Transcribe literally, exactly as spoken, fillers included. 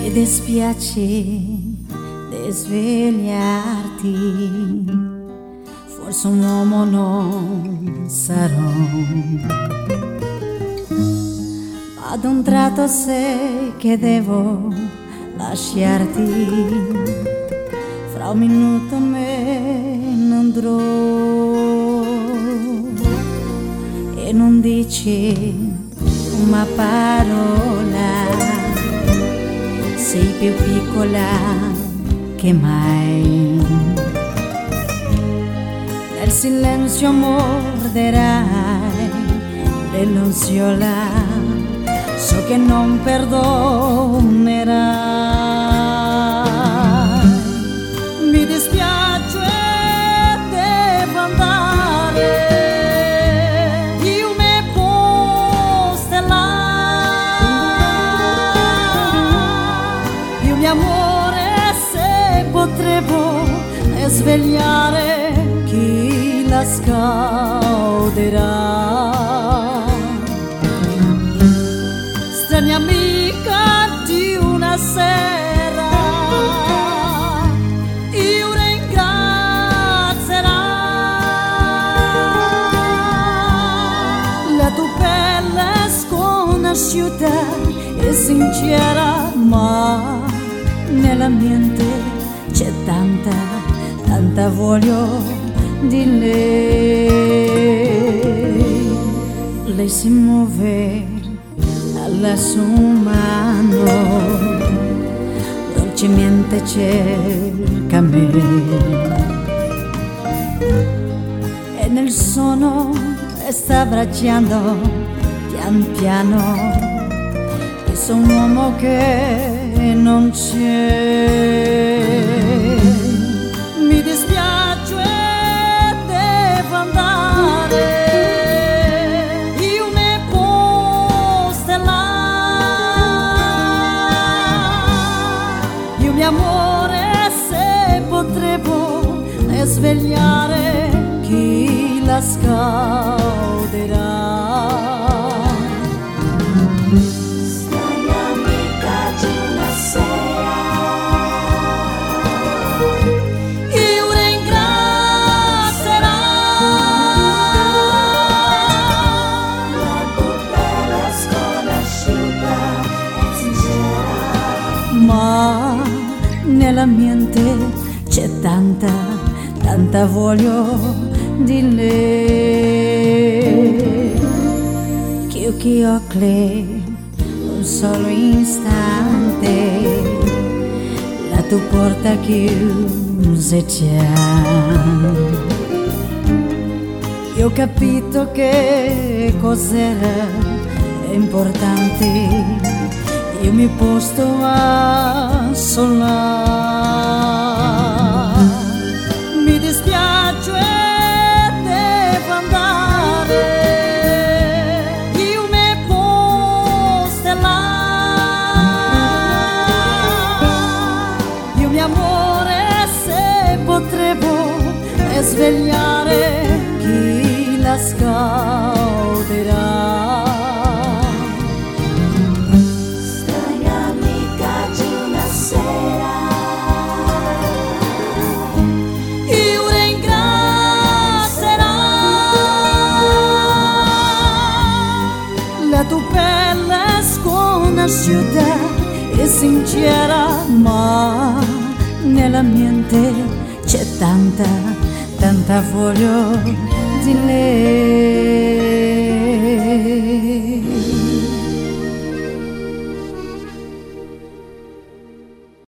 Mi dispiace di svegliarti, forse un uomo non sarò, ma ad un tratto sei che devo lasciarti, fra un minuto me ne andrò e non dici una parola. Sei più piccola che mai, nel silenzio morderai l'illusiola, so che non perdonerai. Mi dispiace, devo andare, amore, se potremo svegliare chi la scauderà. Strana amica di una sera, io ringrazierò la tua pelle sconosciuta e sincera, ma nella mente c'è tanta, tanta voglia di lei. Lei si muove alla sua mano, dolcemente cerca me, e nel sonno sta abbracciando pian piano. Io sono un uomo che non c'è. Mi dispiace, devo andare, io mi posto là, io mio amore, se potremo svegliare chi la scauderà. Ma nella mente c'è tanta, tanta voglia di lei, che io che ho clé un solo istante, la tua porta chiusa già. Io ho capito che cos'era importante, io mi posto a solare. Mi dispiace, devo andare, io mi posto là, io mio amore, se potremo svegliare chi la scauderà. La tua pelle sconosciuta e sincera, ma nella mente c'è tanta, tanta voglia di